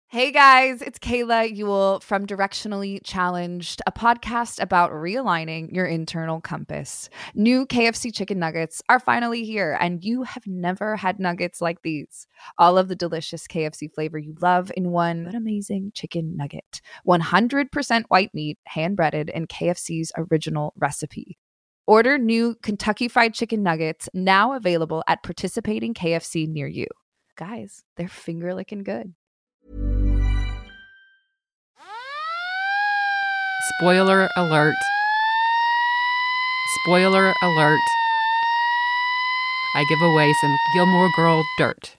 Hey guys, it's Kayla Ewell from Directionally Challenged, a podcast about realigning your internal compass. New KFC chicken nuggets are finally here, and you have never had nuggets like these. All of the delicious KFC flavor you love in one amazing chicken nugget. 100% white meat, hand-breaded in KFC's original recipe. Order new Kentucky Fried Chicken nuggets now available at participating KFC near you. Guys, they're finger-licking good. Spoiler alert. Spoiler alert. I give away some Gilmore Girl dirt.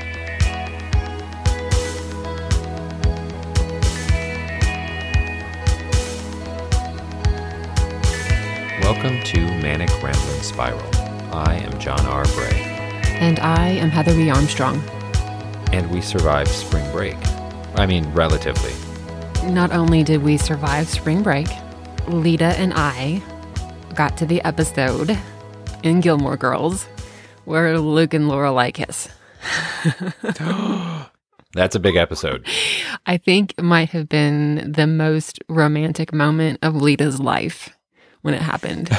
Welcome to Manic Rambling Spiral. I am John R. Bray. And I am Heather B. Armstrong. And we survived spring break. I mean, relatively. Not only did we survive spring break, Lita and I got to the episode in Gilmore Girls where Luke and Lorelai kiss. That's a big episode. I think it might have been the most romantic moment of Lita's life when it happened.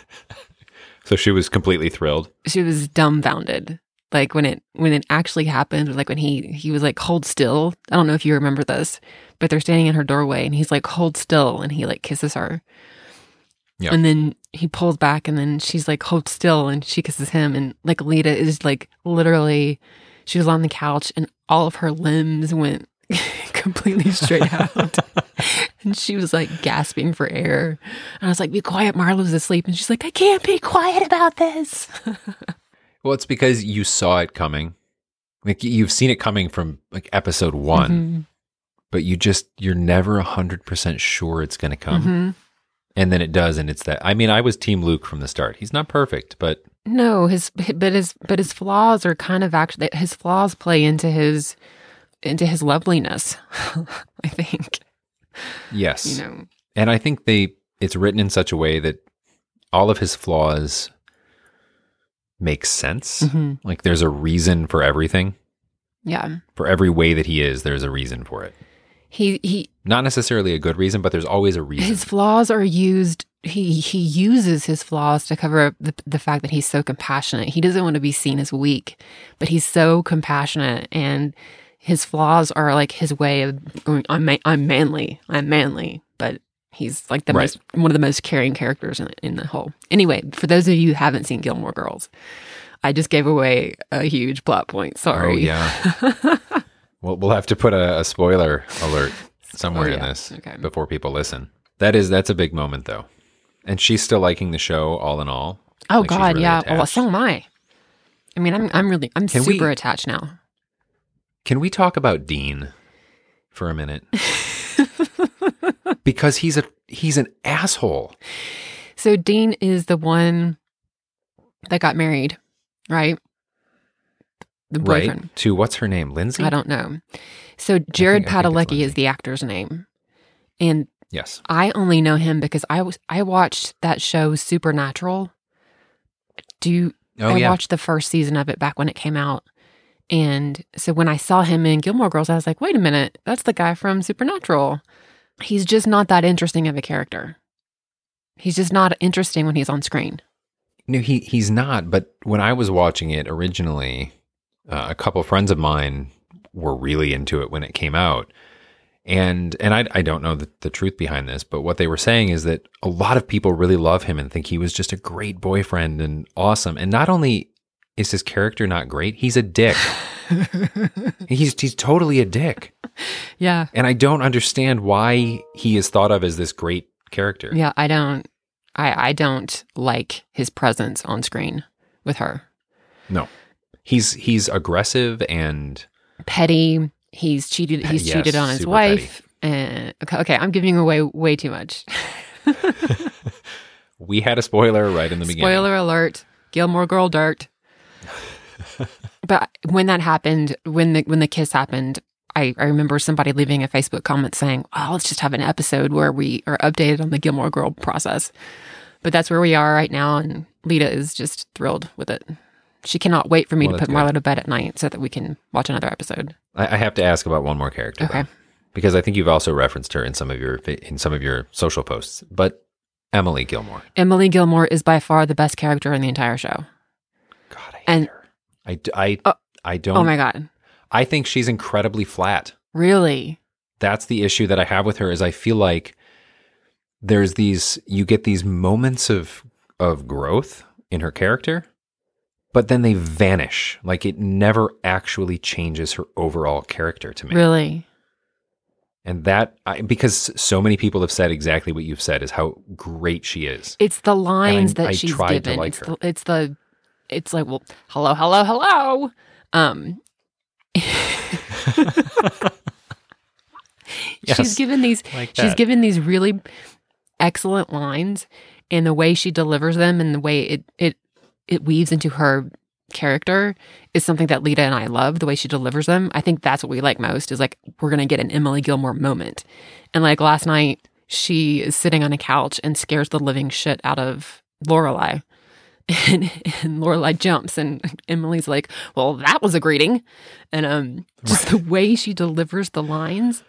So she was completely thrilled. She was dumbfounded. Like when it actually happened, like when he was like, hold still. I don't know if you remember this, but they're standing in her doorway and he's like, hold still. And he like kisses her. Yep. And then he pulls back and then she's like, hold still. And she kisses him. And like Lita is like, literally, she was on the couch and all of her limbs went completely straight out. And she was like gasping for air. And I was like, be quiet, Marlo's asleep. And she's like, I can't be quiet about this. Well, it's because you saw it coming. Like you've seen it coming from like episode 1, Mm-hmm. but you're never 100% sure it's going to come. Mm-hmm. And then it does. And it's that, I mean, I was team Luke from the start. He's not perfect, but No, his flaws are kind of actually, his flaws play into his loveliness, I think. yes. You know. And I think it's written in such a way that all of his flaws make sense. Mm-hmm. Like there's a reason for everything. Yeah. For every way that he is, there's a reason for it. He Not necessarily a good reason, but there's always a reason. his flaws are used, he uses his flaws to cover up the fact that he's so compassionate. He doesn't want to be seen as weak, but he's so compassionate, and his flaws are like his way of going, I'm manly, but he's like Right. one of the most caring characters in the whole. Anyway, for those of you who haven't seen Gilmore Girls, I just gave away a huge plot point. Sorry. Oh, yeah. Well, we'll have to put a spoiler alert somewhere in yeah. this Okay. before people listen. That's a big moment, though. And she's still liking the show all in all. Oh Like, she's God, really yeah. Well, attached. so am I. I mean, I'm Can super we- attached now. Can we talk about Dean for a minute? Because he's an asshole. So Dean is the one that got married, right? The boyfriend. Right? To what's her name? Lindsay? I don't know. So Jared I think it's Padalecki is Lindsay. the actor's name. And Yes. I only know him because I watched that show Supernatural. I watched the first season of it back when it came out. And so when I saw him in Gilmore Girls, I was like, wait a minute, that's the guy from Supernatural. He's just not that interesting of a character. He's just not interesting when he's on screen. No, he's not. But when I was watching it originally, a couple friends of mine were really into it when it came out. And I don't know the truth behind this, but what they were saying is that a lot of people really love him and think he was just a great boyfriend and awesome. And not only is his character not great, he's a dick. He's totally a dick. Yeah. And I don't understand why he is thought of as this great character. Yeah, I don't like his presence on screen with her. No. He's aggressive and Petty. He's cheated. He's Yes, cheated on his super wife. And okay, I'm giving away way too much. we had a spoiler right in the beginning. Spoiler alert: Gilmore Girl dirt. But when that happened, when the kiss happened, I remember somebody leaving a Facebook comment saying, "Oh, let's just have an episode where we are updated on the Gilmore Girl process." But that's where we are right now, and Lita is just thrilled with it. She cannot wait for me Well, to that's put Marlo to bed at night so that we can watch another episode. I have to ask about one more character, Okay. though, because I think you've also referenced her in some of your social posts. But Emily Gilmore. Emily Gilmore is by far the best character in the entire show. God, I hate And- her. I don't. Oh my God. I think she's incredibly flat. Really? That's the issue that I have with her. Is I feel like you get these moments of growth in her character, but then they vanish. Like it never actually changes her overall character to me. Really? And because so many people have said exactly what you've said is how great she is. It's the lines I that she's tried to given. like her. It's like, well, hello, hello, hello. Yes, she's given these like she's that. given these really excellent lines, and the way she delivers them and the way it weaves into her character is something that Lita and I love. The way she delivers them, I think that's what we like most. Is like we're gonna get an Emily Gilmore moment, and like last night she is sitting on a couch and scares the living shit out of Lorelai. And Lorelai jumps, and Emily's like, "Well, that was a greeting," and just the way she delivers the lines,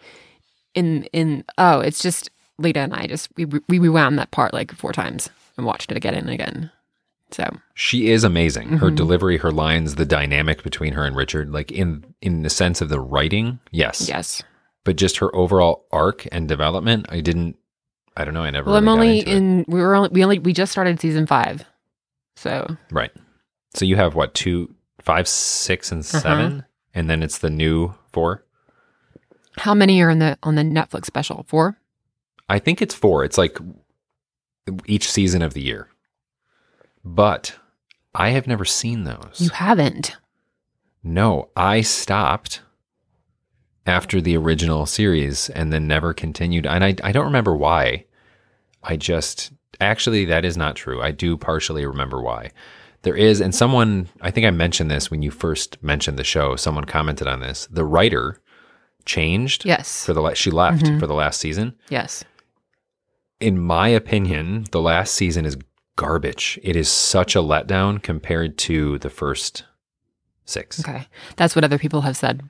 it's just Lita and I we rewound that part like 4 times and watched it again and again. So She is amazing. Her Mhm. delivery, her lines, the dynamic between her and Richard, like in the sense of the writing, yes, but just her overall arc and development, I don't know. I never. Well, I'm really got only into it. we just started season 5, so Right. So you have what, 2, 5, 6, and 7, and then it's the new 4. how many are on the Netflix special? 4? I think it's 4. It's like each season of the year. But I have never seen those. You haven't. No, I stopped after the original series and then never continued. And I don't remember why. Actually, that is not true. I do partially remember why. There is, and someone, I think I mentioned this when you first mentioned the show, someone commented on this. The writer changed. Yes. She left for the last season. Yes. In my opinion, the last season is garbage. It is such a letdown compared to the first 6. Okay. That's what other people have said.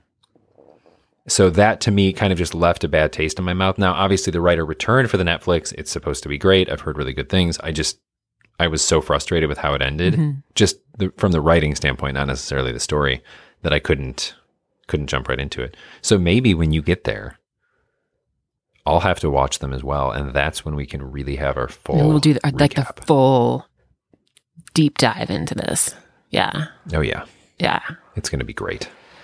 So that to me kind of just left a bad taste in my mouth. Now, obviously the writer returned for the Netflix. It's supposed to be great. I've heard really good things. I was so frustrated with how it ended, from the writing standpoint, not necessarily the story, that I couldn't jump right into it. So maybe when you get there, I'll have to watch them as well, and that's when we can really have our full And we'll do like the recap. full deep dive into this. Yeah. Oh yeah, Yeah. it's going to be great.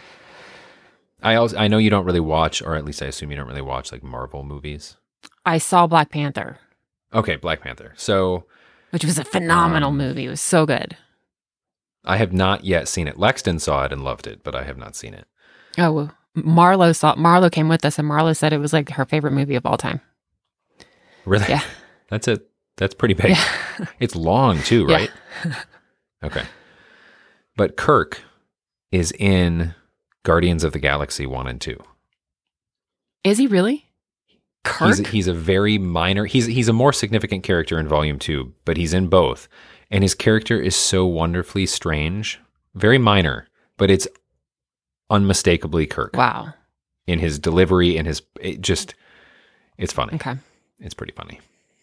I know you don't really watch, or at least I assume you don't really watch like Marvel movies. I saw Black Panther, Okay, Black Panther. So which was a phenomenal movie. It was so good. I have not yet seen it. Lexton saw it and loved it, but I have not seen it. Oh, Marlo came with us, and Marlo said it was like her favorite movie of all time. Really? Yeah. That's it. That's pretty big. Yeah. It's long too, right? Okay. But Kirk is in Guardians of the Galaxy 1 and 2. Is he really? Kirk? He's a very minor. He's a more significant character in Volume 2, but he's in both. And his character is so wonderfully strange. Very minor, but it's unmistakably Kirk. Wow. In his delivery and it's funny. Okay. It's pretty funny.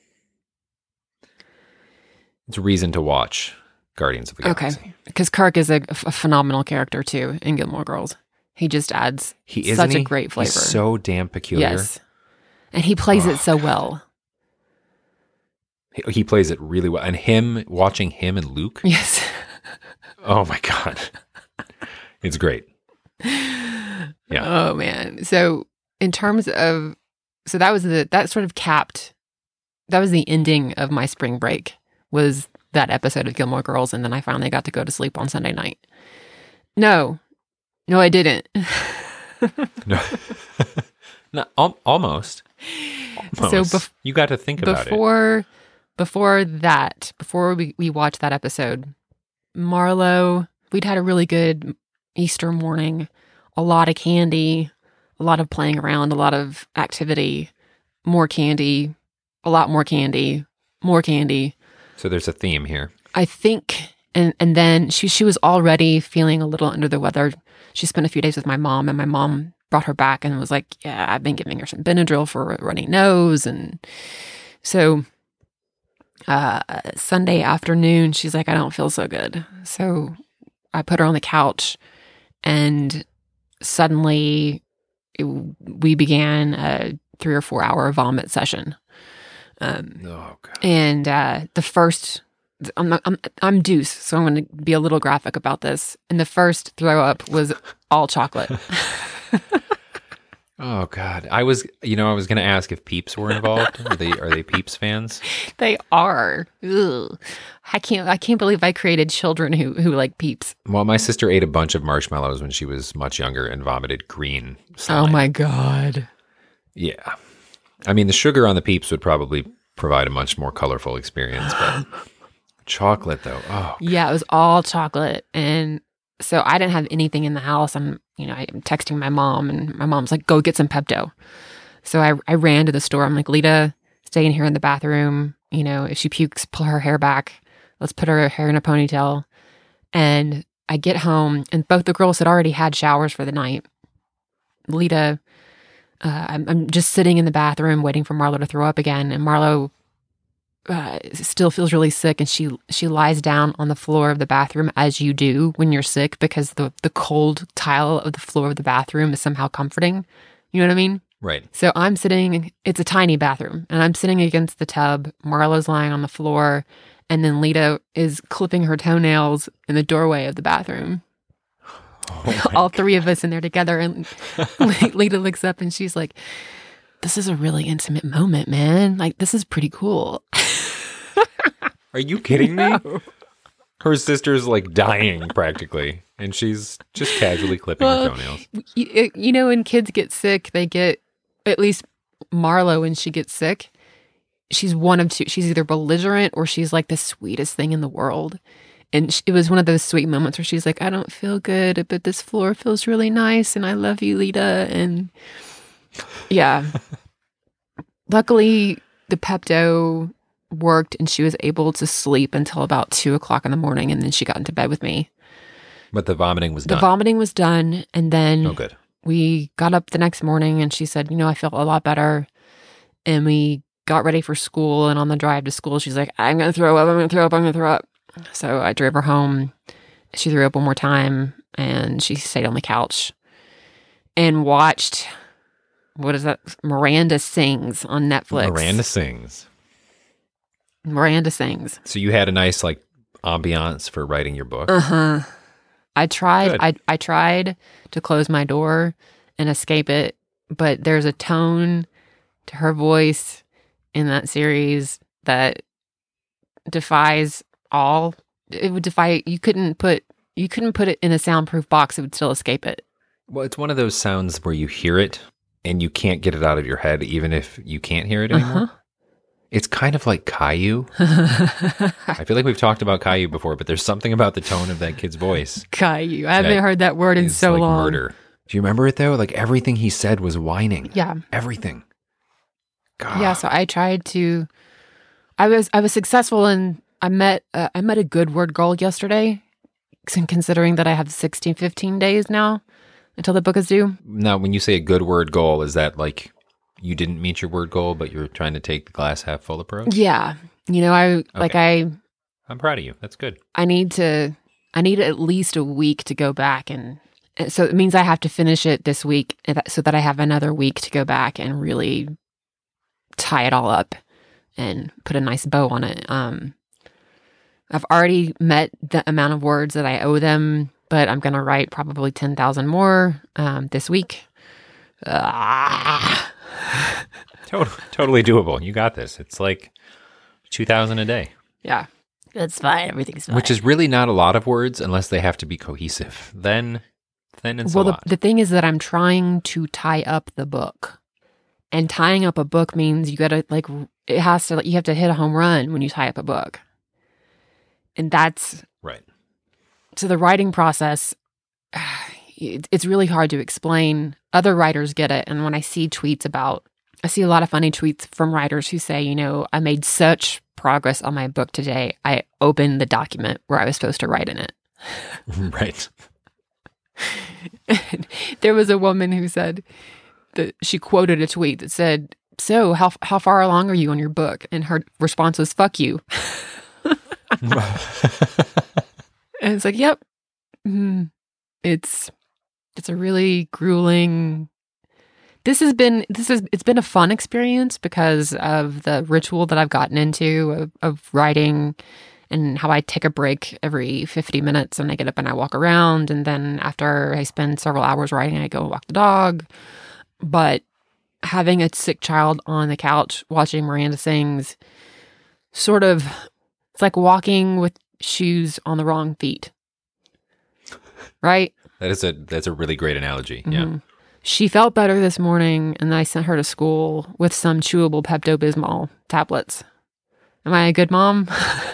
It's a reason to watch Guardians of the Galaxy. Okay. Because Kirk is a phenomenal character too in Gilmore Girls. He just adds such a great flavor. He's so damn peculiar. Yes. And he plays it so well. He plays it really well. And watching him and Luke. Yes. Oh my God. It's great. Yeah. Oh man. So in terms of, that was that was the ending of my spring break, was that episode of Gilmore Girls. And then I finally got to go to sleep on Sunday night. No, I didn't. No. No, almost. So you got to think about it. Before we watched that episode, Marlo, we'd had a really good Easter morning, a lot of candy, a lot of playing around, a lot of activity, more candy, a lot more candy, more candy. So there's a theme here. I think And then she was already feeling a little under the weather. She spent a few days with my mom, and my mom brought her back and was like, yeah, I've been giving her some Benadryl for a runny nose. And so Sunday afternoon, she's like, I don't feel so good. So I put her on the couch, and suddenly we began a 3 or 4 hour vomit session. God. And the first, I'm Deuce, so I'm going to be a little graphic about this. And the first throw up was all chocolate. Oh God. I was going to ask if Peeps were involved. Are they Peeps fans? They are. Ugh. I can't believe I created children who like Peeps. Well, my sister ate a bunch of marshmallows when she was much younger and vomited green slime. Oh my God. Yeah. I mean, the sugar on the Peeps would probably provide a much more colorful experience, but chocolate though. Oh. Yeah, it was all chocolate. And so I didn't have anything in the house. I'm texting my mom, and my mom's like, go get some Pepto. So I ran to the store. I'm like, Lita, stay in here in the bathroom. If she pukes, pull her hair back. Let's put her hair in a ponytail. And I get home, and both the girls had already had showers for the night. Lita, I'm just sitting in the bathroom waiting for Marlo to throw up again. And Marlo still feels really sick, and she lies down on the floor of the bathroom, as you do when you're sick, because the cold tile of the floor of the bathroom is somehow comforting. You know what I mean? Right. So I'm sitting, it's a tiny bathroom, and I'm sitting against the tub. Marlo's lying on the floor, and then Lita is clipping her toenails in the doorway of the bathroom. Oh All three of us in there together, and Lita looks up and she's like, this is a really intimate moment, man. Like, this is pretty cool. Are you kidding me? No. Her sister's like dying practically, and she's just casually clipping her toenails. When kids get sick, they get, at least Marlo, when she gets sick, she's one of two. She's either belligerent or she's like the sweetest thing in the world. And it was one of those sweet moments where she's like, I don't feel good, but this floor feels really nice, and I love you, Lita. And yeah. Luckily, the Pepto worked, and she was able to sleep until about 2:00 in the morning, and then she got into bed with me. But the vomiting was done. The vomiting was done, and then Oh, good. we got up the next morning, and she said, I feel a lot better. And we got ready for school, and on the drive to school, she's like, I'm going to throw up, I'm going to throw up, I'm going to throw up. So I drove her home. She threw up one more time, and she stayed on the couch and watched, what is that? Miranda Sings on Netflix. Miranda Sings. So you had a nice ambiance for writing your book. Uh-huh. I tried. Good. I tried to close my door and escape it, but there's a tone to her voice in that series that defies all. It would defy. You couldn't put it in a soundproof box. It would still escape it. Well, it's one of those sounds where you hear it and you can't get it out of your head, even if you can't hear it anymore. Uh-huh. It's kind of like Caillou. I feel like we've talked about Caillou before, but there's something about the tone of that kid's voice. Caillou. I haven't heard that word in It's so like long. murder. Do you remember it though? Like everything he said was whining. Yeah. Everything. God. Yeah. So I tried to. I was successful, and I met a good word goal yesterday. Considering that I have 15 days now until the book is due. Now, when you say a good word goal, is that like you didn't meet your word goal, but you're trying to take the glass half full approach? Yeah. I'm proud of you. That's good. I need at least a week to go back, and so it means I have to finish it this week so that I have another week to go back and really tie it all up and put a nice bow on it. I've already met the amount of words that I owe them, but I'm going to write probably 10,000 more this week. Totally doable. You got this. It's like 2,000 a day. Yeah. That's fine. Everything's fine. Which is really not a lot of words unless they have to be cohesive. Then it's a lot. The thing is that I'm trying to tie up the book. And tying up a book means you have to hit a home run when you tie up a book. And that's right. So the writing process, it's really hard to explain. Other writers get it. And when I see tweets about I see a lot of funny tweets from writers who say, I made such progress on my book today. I opened the document where I was supposed to write in it. Right. There was a woman who said that she quoted a tweet that said, "So how far along are you on your book?" And her response was, "Fuck you." And it's like, yep. It's a really grueling. It's been a fun experience because of the ritual that I've gotten into of writing, and how I take a break every 50 minutes and I get up and I walk around. And then after I spend several hours writing, I go and walk the dog. But having a sick child on the couch watching Miranda Sings, sort of, it's like walking with shoes on the wrong feet. Right? That's a really great analogy. Yeah. Mm-hmm. She felt better this morning, and I sent her to school with some chewable Pepto-Bismol tablets. Am I a good mom?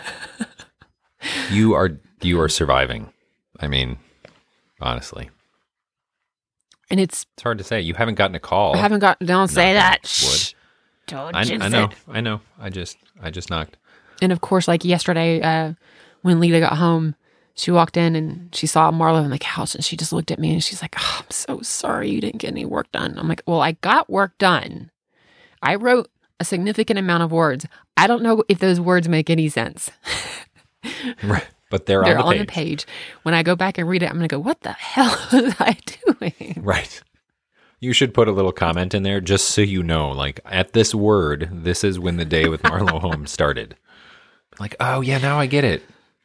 You are surviving. I mean, honestly. And it's hard to say. You haven't gotten a call. Don't say that. Shh. Don't I jinx know. it. I know. I just knocked. And of course, like yesterday, when Lita got home, she walked in and she saw Marlo on the couch, and she just looked at me and she's like, "Oh, I'm so sorry you didn't get any work done." I'm like, "Well, I got work done. I wrote a significant amount of words. I don't know if those words make any sense." Right. But they're on the page. When I go back and read it, I'm going to go, "What the hell was I doing?" Right. You should put a little comment in there just so you know, like, at this word, this is when the day with Marlo Holmes started. Like, oh, yeah, now I get it.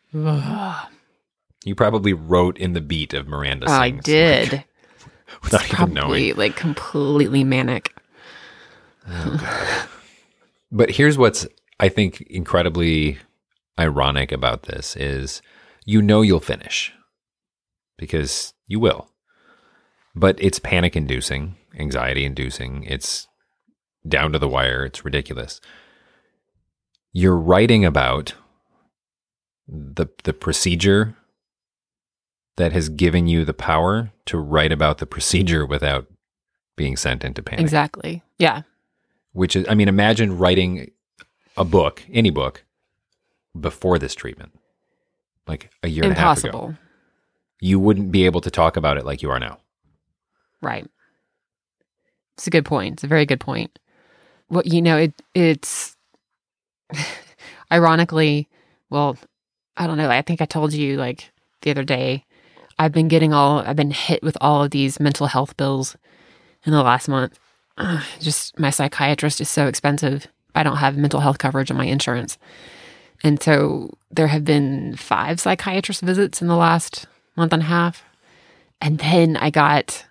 You probably wrote in the beat of Miranda Sings. I did. Like, without even knowing. Like completely manic. Oh, God. But here's what's, I think, incredibly ironic about this is you'll finish because you will. But it's panic-inducing, anxiety-inducing. It's down to the wire. It's ridiculous. You're writing about the procedure that has given you the power to write about the procedure without being sent into panic. Exactly. Yeah. Which is, I mean, imagine writing a book, any book, before this treatment. Like a year and a half ago. Impossible. You wouldn't be able to talk about it like you are now. Right. It's a good point. It's a very good point. Well, it's ironically, well, I don't know. I think I told you like the other day, I've been hit with all of these mental health bills in the last month. Just my psychiatrist is so expensive. I don't have mental health coverage on my insurance. And so there have been 5 psychiatrist visits in the last month and a half. And then I got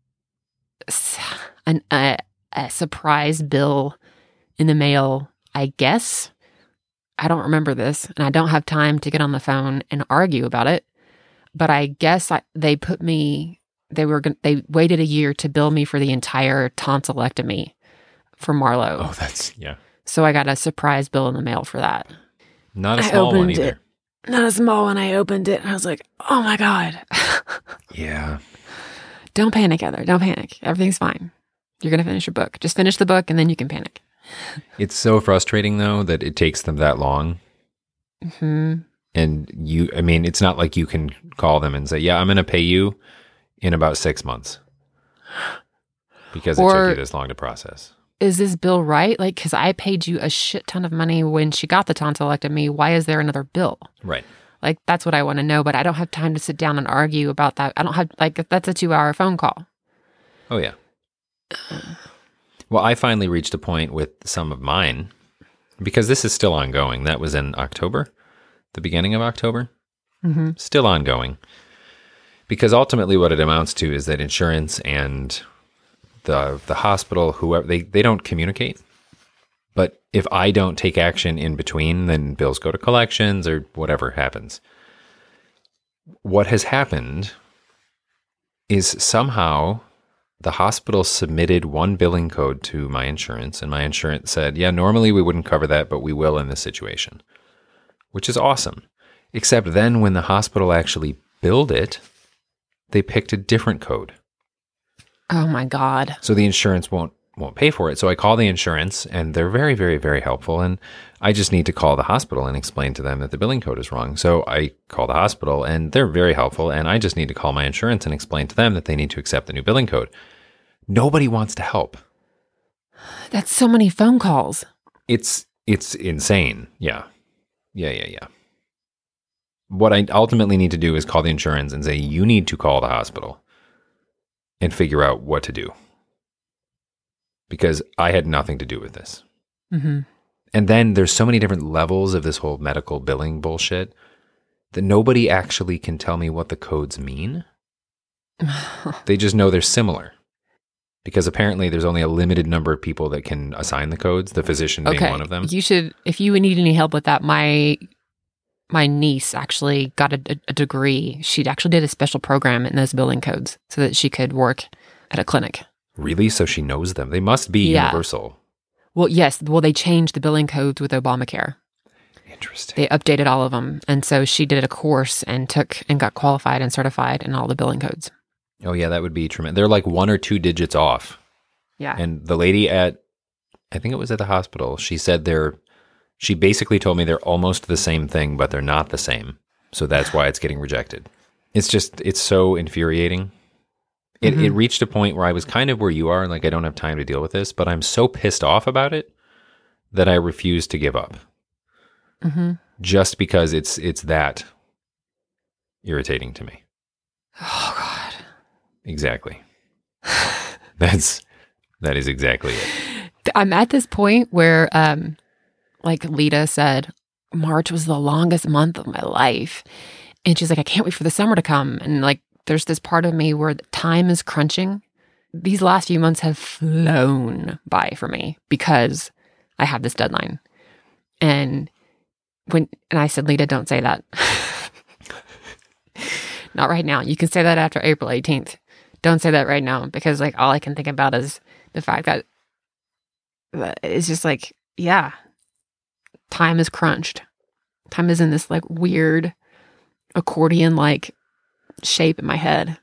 a surprise bill in the mail, I guess. I don't remember this, and I don't have time to get on the phone and argue about it. But I guess they waited a year to bill me for the entire tonsillectomy for Marlo. Oh, that's, yeah. So I got a surprise bill in the mail for that. Not a small one either. Not a small one. I opened it and I was like, oh my God. Yeah. Don't panic, Heather. Don't panic. Everything's fine. You're going to finish your book. Just finish the book and then you can panic. It's so frustrating, though, that it takes them that long. Mm-hmm. And it's not like you can call them and say, yeah, I'm going to pay you in about 6 months. Because it took you this long to process. Is this bill right? Like, because I paid you a shit ton of money when she got the tonsillectomy. Why is there another bill? Right. Like, that's what I want to know, but I don't have time to sit down and argue about that. I don't have, like, that's a 2-hour phone call. Oh, yeah. Well, I finally reached a point with some of mine, because this is still ongoing. That was in October, the beginning of October. Mm-hmm. Still ongoing. Because ultimately what it amounts to is that insurance and the hospital, whoever, they don't communicate. But if I don't take action in between, then bills go to collections or whatever happens. What has happened is somehow the hospital submitted one billing code to my insurance, and my insurance said, yeah, normally we wouldn't cover that, but we will in this situation, which is awesome. Except then when the hospital actually billed it, they picked a different code. Oh my God. So the insurance won't won't pay for it. So I call the insurance, and they're very, very, very helpful. And I just need to call the hospital and explain to them that the billing code is wrong. So I call the hospital, and they're very helpful. And I just need to call my insurance and explain to them that they need to accept the new billing code. Nobody wants to help. That's so many phone calls. It's insane. Yeah. What I ultimately need to do is call the insurance and say, you need to call the hospital and figure out what to do. Because I had nothing to do with this. Mm-hmm. And then there's so many different levels of this whole medical billing bullshit that nobody actually can tell me what the codes mean. They just know they're similar. Because apparently there's only a limited number of people that can assign the codes, the physician being one of them. You should, if you need any help with that, my niece actually got a degree. She actually did a special program in those billing codes so that she could work at a clinic. Really? So she knows them. They must be universal. Well, yes. Well, they changed the billing codes with Obamacare. Interesting. They updated all of them. And so she did a course and got qualified and certified in all the billing codes. Oh, yeah, that would be tremendous. They're like 1 or 2 digits off. Yeah. And the lady I think it was at the hospital, she said she basically told me they're almost the same thing, but they're not the same. So that's why it's getting rejected. It's so infuriating. It reached a point where I was kind of where you are, like I don't have time to deal with this, but I'm so pissed off about it that I refuse to give up. Mm-hmm. Just because it's that irritating to me. Oh, God. Exactly. That is exactly it. I'm at this point where, like Lita said, March was the longest month of my life. And she's like, I can't wait for the summer to come. And like, there's this part of me where time is crunching. These last few months have flown by for me because I have this deadline. And I said, Lita, don't say that. Not right now. You can say that after April 18th. Don't say that right now, because like all I can think about is the fact that it's just like, yeah, time is crunched. Time is in this like weird accordion-like shape in my head.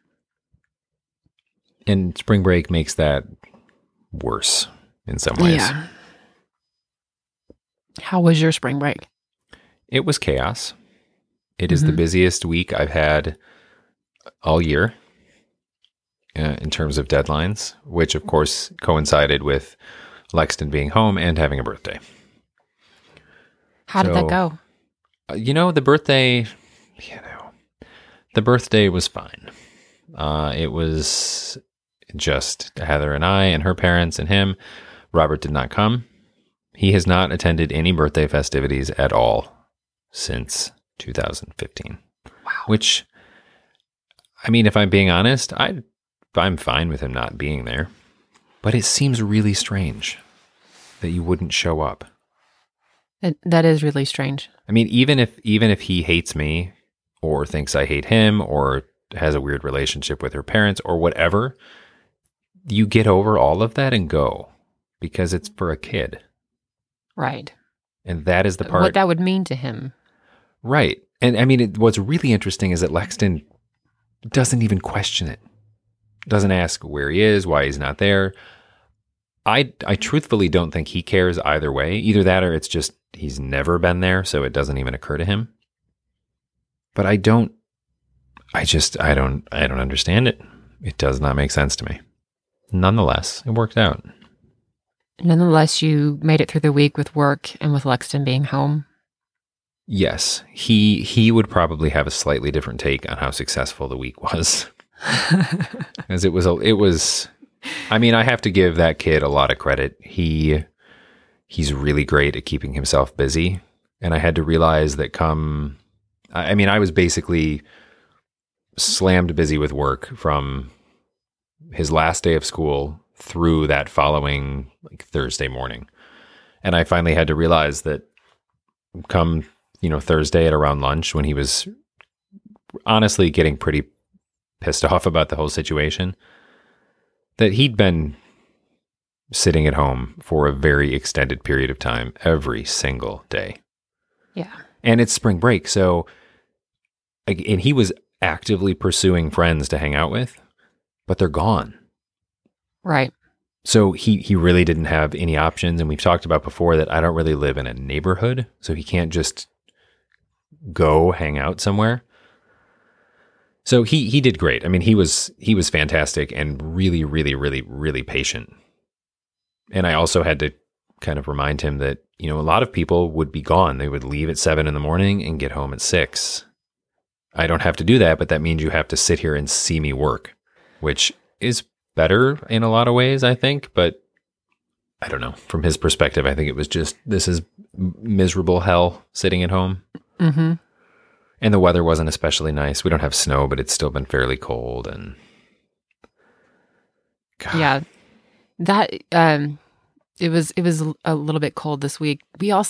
And spring break makes that worse in some ways. Yeah. How was your spring break? It was chaos. It is the busiest week I've had all year. In terms of deadlines, which of course coincided with Lexton being home and having a birthday. How did that go? The birthday was fine. It was just Heather and I and her parents and him. Robert did not come. He has not attended any birthday festivities at all since 2015. Wow. Which, I mean, if I'm being honest, I'm fine with him not being there, but it seems really strange that you wouldn't show up. That is really strange. I mean, even if he hates me or thinks I hate him or has a weird relationship with her parents or whatever, you get over all of that and go because it's for a kid. Right. And that is the part. What that would mean to him. Right. And I mean, what's really interesting is that Lexton doesn't even question it. Doesn't ask where he is, why he's not there. I truthfully don't think he cares either way. Either that or it's just he's never been there, so it doesn't even occur to him. But I don't understand it. It does not make sense to me. Nonetheless, it worked out. Nonetheless, you made it through the week with work and with Lexton being home. Yes, he would probably have a slightly different take on how successful the week was. As it was, I mean, I have to give that kid a lot of credit. He's really great at keeping himself busy. And I had to realize that I was basically slammed busy with work from his last day of school through that following like Thursday morning. And I finally had to realize that come, Thursday at around lunch when he was honestly getting pretty pissed off about the whole situation, that he'd been sitting at home for a very extended period of time every single day. Yeah. And it's spring break. So, and he was actively pursuing friends to hang out with, but they're gone. Right. So he really didn't have any options. And we've talked about before that I don't really live in a neighborhood, so he can't just go hang out somewhere. So he did great. I mean, he was fantastic and really, really, really, really patient. And I also had to kind of remind him that, you know, a lot of people would be gone. They would leave at 7 a.m. and get home at 6. I don't have to do that, but that means you have to sit here and see me work, which is better in a lot of ways, I think. But I don't know. From his perspective, I think it was just, this is miserable hell sitting at home. Mm-hmm. And the weather wasn't especially nice. We don't have snow, but it's still been fairly cold. And God. Yeah, that it was a little bit cold this week.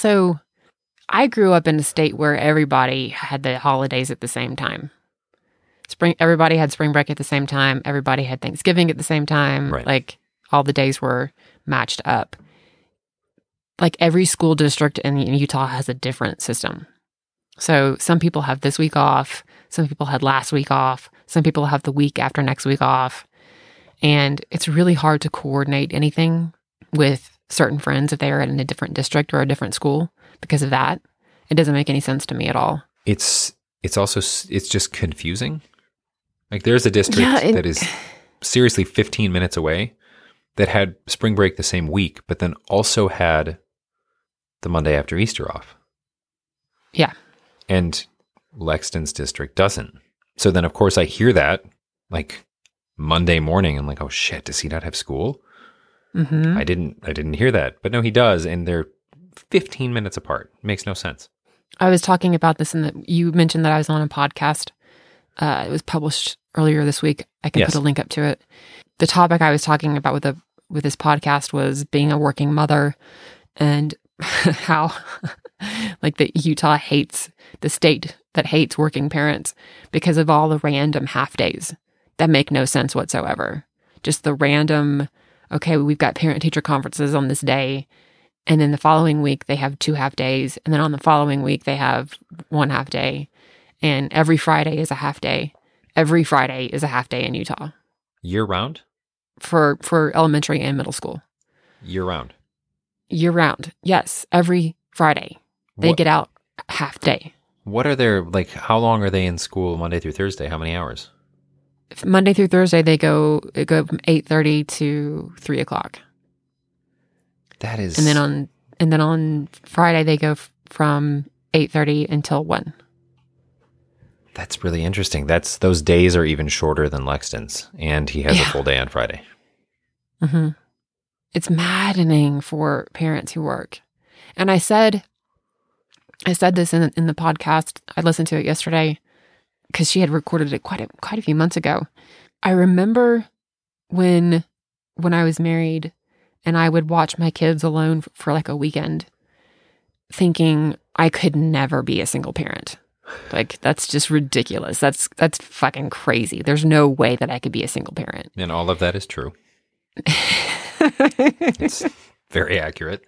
I grew up in a state where everybody had the holidays at the same time. Everybody had spring break at the same time. Everybody had Thanksgiving at the same time. Right. Like all the days were matched up. Like every school district in Utah has a different system. So some people have this week off. Some people had last week off. Some people have the week after next week off. And it's really hard to coordinate anything with certain friends if they are in a different district or a different school because of that. It doesn't make any sense to me at all. It's just confusing. Like there's a district that is seriously 15 minutes away that had spring break the same week, but then also had the Monday after Easter off. Yeah. And Lexington's district doesn't. So then, of course, I hear that like Monday morning. I'm like, oh shit, does he not have school? Mm-hmm. I didn't hear that, but no, he does, and they're 15 minutes apart. Makes no sense. I was talking about this, and you mentioned that I was on a podcast. It was published earlier this week. I can put a link up to it. The topic I was talking about with this podcast was being a working mother, and how like that Utah hates the state that hates working parents because of all the random half days that make no sense whatsoever. Just the random, okay, we've got parent teacher conferences on this day, and then the following week they have 2 half days, and then on the following week they have 1 half day, and every Friday is a half day. Every Friday is a half day in Utah. Year round? For elementary and middle school. Year round. Year round. Yes. Every Friday. They get out half day. What are their, like, how long are they in school Monday through Thursday? How many hours? Monday through Thursday, they go from 8:30 to 3 o'clock. That is. And then on Friday, they go from 8:30 until 1. That's really interesting. Those days are even shorter than Lexington's, and he has a full day on Friday. Mm-hmm. It's maddening for parents who work. And I said this in the podcast. I listened to it yesterday because she had recorded it quite a few months ago. I remember when I was married and I would watch my kids alone for like a weekend, thinking I could never be a single parent. Like, that's just ridiculous. That's fucking crazy. There's no way that I could be a single parent. And all of that is true. It's very accurate.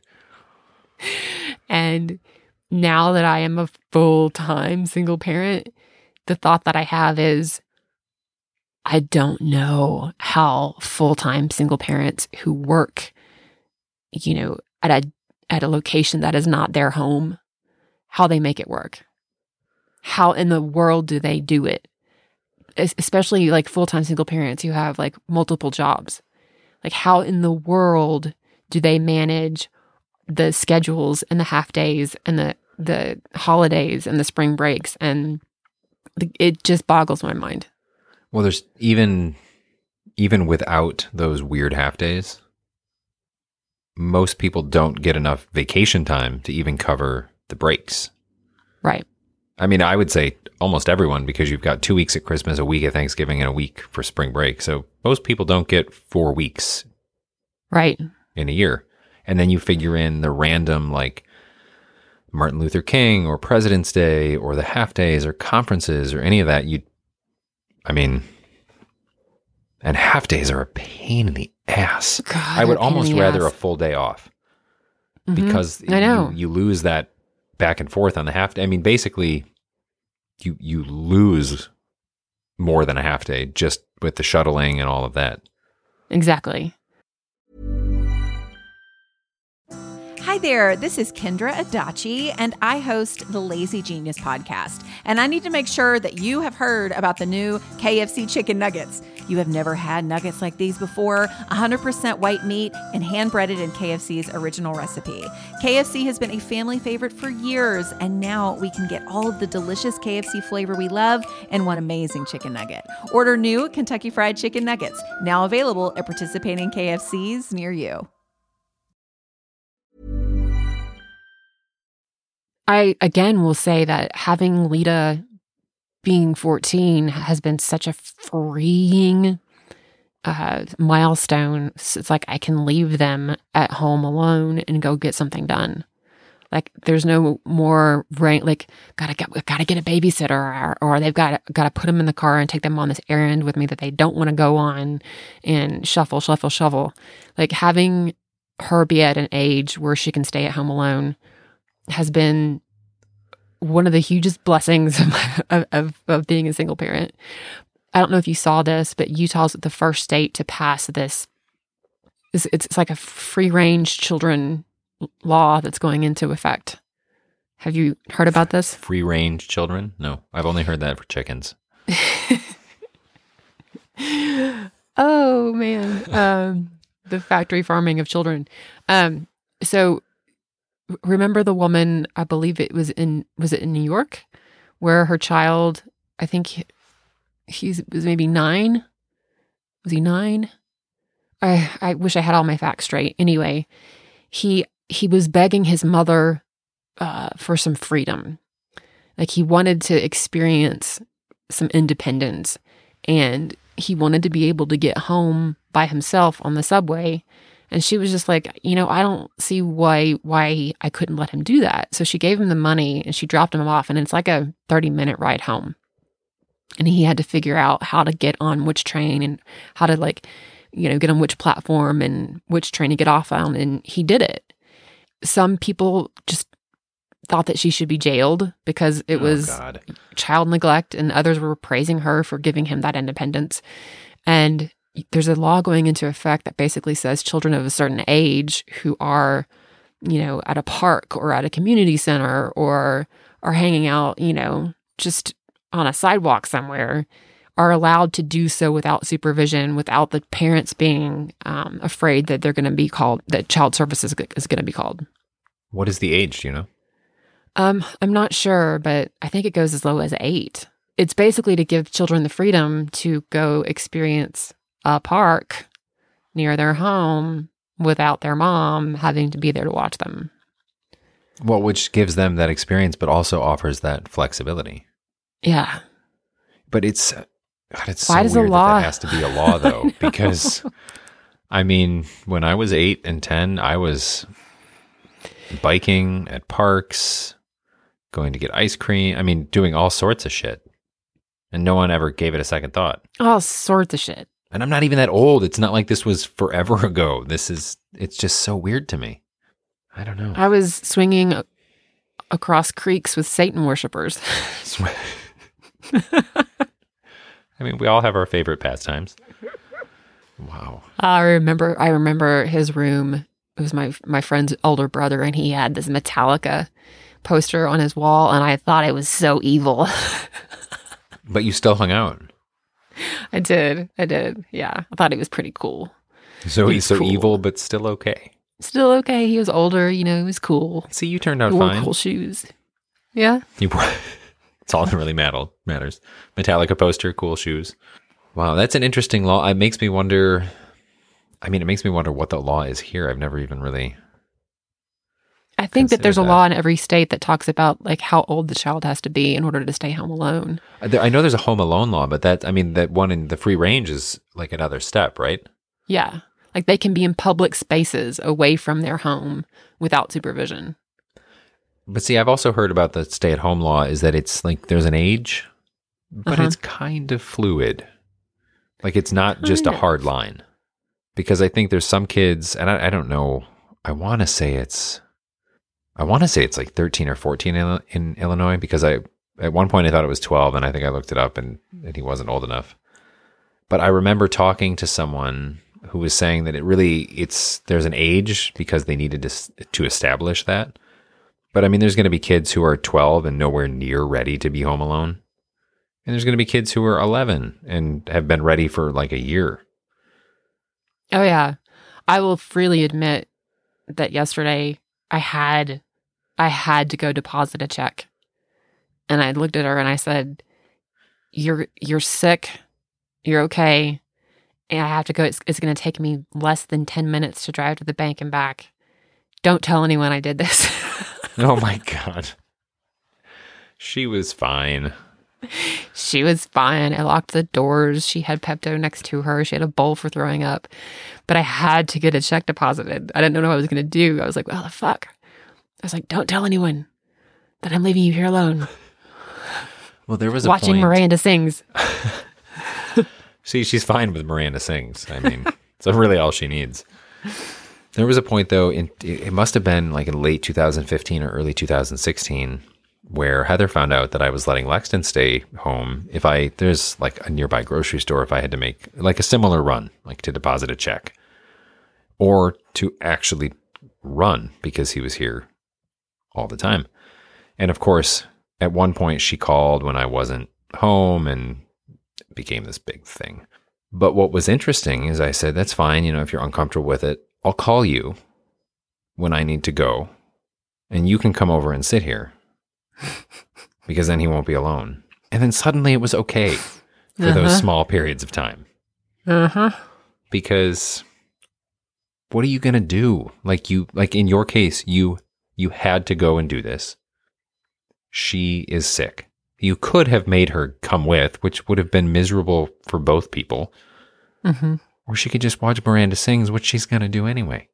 And now that I am a full-time single parent, the thought that I have is, I don't know how full-time single parents who work, at a location that is not their home, how they make it work. How in the world do they do it? Especially like full-time single parents who have like multiple jobs. Like, how in the world do they manage the schedules and the half days and the holidays and the spring breaks? And it just boggles my mind. Well, there's even without those weird half days, most people don't get enough vacation time to even cover the breaks. Right. I mean, I would say almost everyone, because you've got 2 weeks at Christmas, a week at Thanksgiving, and a week for spring break. So most people don't get 4 weeks right in a year. And then you figure in the random, like Martin Luther King or President's Day or the half days or conferences or any of that. And half days are a pain in the ass. God, I would almost rather a full day off, because I know. You lose that back and forth on the half day. I mean, basically, you lose more than a half day just with the shuttling and all of that. Exactly. Hi there, this is Kendra Adachi, and I host the Lazy Genius podcast. And I need to make sure that you have heard about the new KFC chicken nuggets. You have never had nuggets like these before, 100% white meat and hand-breaded in KFC's original recipe. KFC has been a family favorite for years, and now we can get all of the delicious KFC flavor we love in one amazing chicken nugget. Order new Kentucky Fried Chicken Nuggets, now available at participating KFCs near you. I, again, will say that having Lita being 14 has been such a freeing milestone. It's like I can leave them at home alone and go get something done. Like there's no more gotta get a babysitter, or they've got to put them in the car and take them on this errand with me that they don't want to go on, and shuffle. Like having her be at an age where she can stay at home alone has been one of the hugest blessings of being a single parent. I don't know if you saw this, but Utah's the first state to pass this. It's like a free-range children law that's going into effect. Have you heard about this? Free-range children? No, I've only heard that for chickens. Oh, man. The factory farming of children. So remember the woman, I believe it was in New York, where her child, I think he was maybe 9. Was he 9? I wish I had all my facts straight. Anyway, he was begging his mother for some freedom. Like he wanted to experience some independence, and he wanted to be able to get home by himself on the subway. And she was just like, I don't see why I couldn't let him do that. So she gave him the money and she dropped him off, and it's like a 30-minute ride home. And he had to figure out how to get on which train and how to get on which platform and which train to get off on. And he did it. Some people just thought that she should be jailed because it was child neglect, and others were praising her for giving him that independence. And there's a law going into effect that basically says children of a certain age who are, at a park or at a community center or are hanging out, just on a sidewalk somewhere, are allowed to do so without supervision, without the parents being afraid that they're going to be called, that child services is going to be called. What is the age, do you know? I'm not sure, but I think it goes as low as 8. It's basically to give children the freedom to go experience a park near their home without their mom having to be there to watch them. Well, which gives them that experience, but also offers that flexibility. Yeah. But it's so Why does weird a law... that has to be a law, though, because, when I was 8 and 10, I was biking at parks, going to get ice cream, doing all sorts of shit. And no one ever gave it a second thought. All sorts of shit. And I'm not even that old. It's not like this was forever ago. It's just so weird to me. I don't know. I was swinging across creeks with Satan worshipers. We all have our favorite pastimes. Wow. I remember his room. It was my friend's older brother, and he had this Metallica poster on his wall, and I thought it was so evil. But you still hung out. I did. Yeah. I thought he was pretty cool. So he's so cool. Evil, but still okay. Still okay. He was older, he was cool. See, you turned out he wore fine. Cool shoes. Yeah. It's all that really matters. Metallica poster, cool shoes. Wow, that's an interesting law. It makes me wonder. It makes me wonder what the law is here. I've never even really. I think that there's a law in every state that talks about how old the child has to be in order to stay home alone. I know there's a home alone law, but that one in the free range is like another step, right? Yeah. They can be in public spaces away from their home without supervision. But see, I've also heard about the stay-at-home law is that it's there's an age, but it's kind of fluid. It's not just a hard line. Because I think there's some kids, and I don't know, I want to say it's 13 or 14 in Illinois, because at one point I thought it was 12, and I think I looked it up and he wasn't old enough. But I remember talking to someone who was saying that there's an age because they needed to establish that. But I mean, there's going to be kids who are 12 and nowhere near ready to be home alone. And there's going to be kids who are 11 and have been ready for like a year. Oh, yeah. I will freely admit that yesterday I had to go deposit a check. And I looked at her and I said, you're sick. You're okay. And I have to go. It's going to take me less than 10 minutes to drive to the bank and back. Don't tell anyone I did this. Oh my God. She was fine. She was fine. I locked the doors. She had Pepto next to her. She had a bowl for throwing up. But I had to get a check deposited. I didn't know what I was going to do. I was like, well, the fuck. I was like, don't tell anyone that I'm leaving you here alone. Well, there was watching Miranda Sings. See, she's fine with Miranda Sings. I mean, it's really all she needs. There was a point, though, it must have been like in late 2015 or early 2016, where Heather found out that I was letting Lexton stay home there's like a nearby grocery store if I had to make like a similar run, like to deposit a check or to actually run because he was here all the time. And of course, at one point she called when I wasn't home and it became this big thing. But what was interesting is I said, that's fine. If you're uncomfortable with it, I'll call you when I need to go and you can come over and sit here. Because then he won't be alone. And then suddenly it was okay for those small periods of time. Because what are you going to do? Like in your case, you had to go and do this. She is sick. You could have made her come with, which would have been miserable for both people. Or she could just watch Miranda Sings, which she's going to do anyway.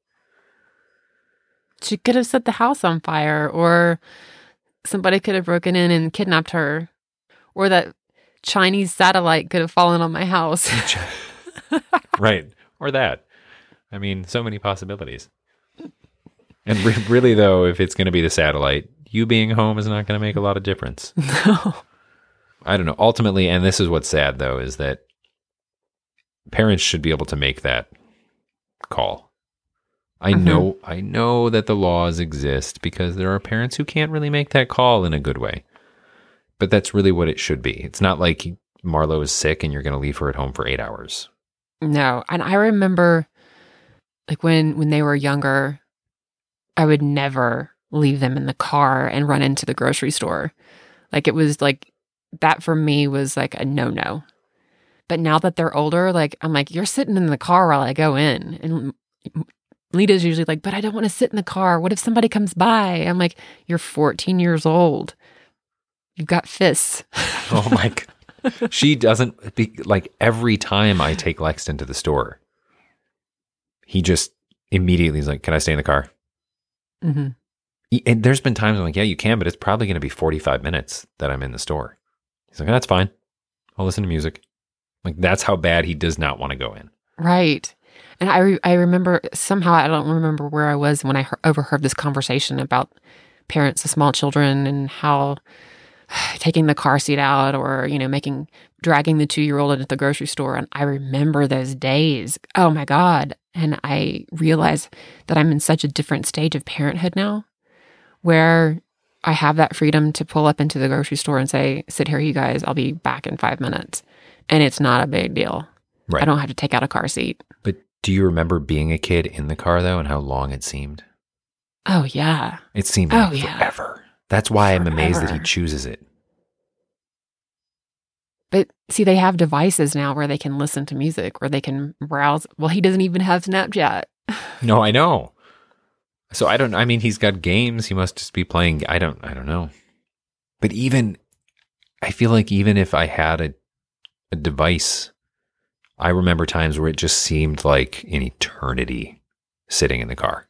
She could have set the house on fire, or somebody could have broken in and kidnapped her, or that Chinese satellite could have fallen on my house. Right. Or that. I mean, so many possibilities. And really, though, if it's going to be the satellite, you being home is not going to make a lot of difference. No. I don't know. Ultimately, and this is what's sad, though, is that parents should be able to make that call. I know that the laws exist because there are parents who can't really make that call in a good way. But that's really what it should be. It's not like Marlo is sick and you're going to leave her at home for 8 hours. No. And I remember like when they were younger, I would never leave them in the car and run into the grocery store. Like it was like that for me was like a no-no. But now that they're older, like I'm like, you're sitting in the car while I go in. And Lita's usually like, but I don't want to sit in the car. What if somebody comes by? I'm like, you're 14 years old. You've got fists. Oh my God. She doesn't, like every time I take Lexton to the store, he just immediately is like, can I stay in the car? And there's been times I'm like, yeah, you can, but it's probably going to be 45 minutes that I'm in the store. He's like, that's fine. I'll listen to music. Like that's how bad he does not want to go in. Right. And I remember somehow, I don't remember where I was when I overheard this conversation about parents of small children and how taking the car seat out or, dragging the 2-year-old into the grocery store. And I remember those days. Oh my God. And I realize that I'm in such a different stage of parenthood now where I have that freedom to pull up into the grocery store and say, sit here, you guys, I'll be back in 5 minutes. And it's not a big deal. Right. I don't have to take out a car seat. But do you remember being a kid in the car, though, and how long it seemed? Oh, yeah. It seemed like forever. That's why I'm amazed that he chooses it. But see, they have devices now where they can listen to music, where they can browse. Well, he doesn't even have Snapchat. No, I know. So he's got games. He must just be playing. I don't know. But I feel like even if I had a device, I remember times where it just seemed like an eternity sitting in the car.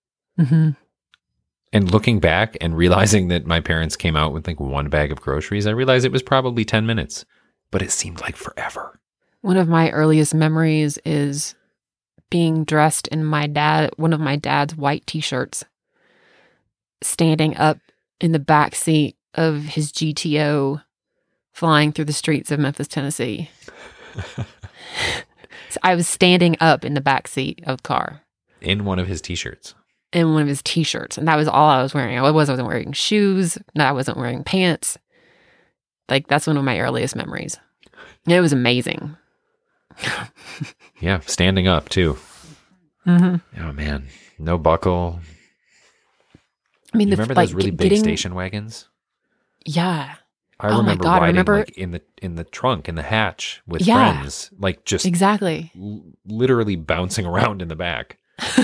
And looking back and realizing that my parents came out with like one bag of groceries, I realized it was probably 10 minutes, but it seemed like forever. One of my earliest memories is being dressed in one of my dad's white t-shirts, standing up in the back seat of his GTO, flying through the streets of Memphis, Tennessee. So I was standing up in the back seat of the car In one of his t-shirts. in one of his t-shirts, and that was all I was wearing. I wasn't wearing shoes. No, I wasn't wearing pants. Like, that's one of my earliest memories. And it was amazing. Yeah, standing up too. Mm-hmm. Oh man, no buckle. I mean, You remember those really big station wagons? Yeah. I Oh my remember God, I riding remember- like in the trunk, in the hatch with Yeah. friends, like just Exactly. literally bouncing around in the back.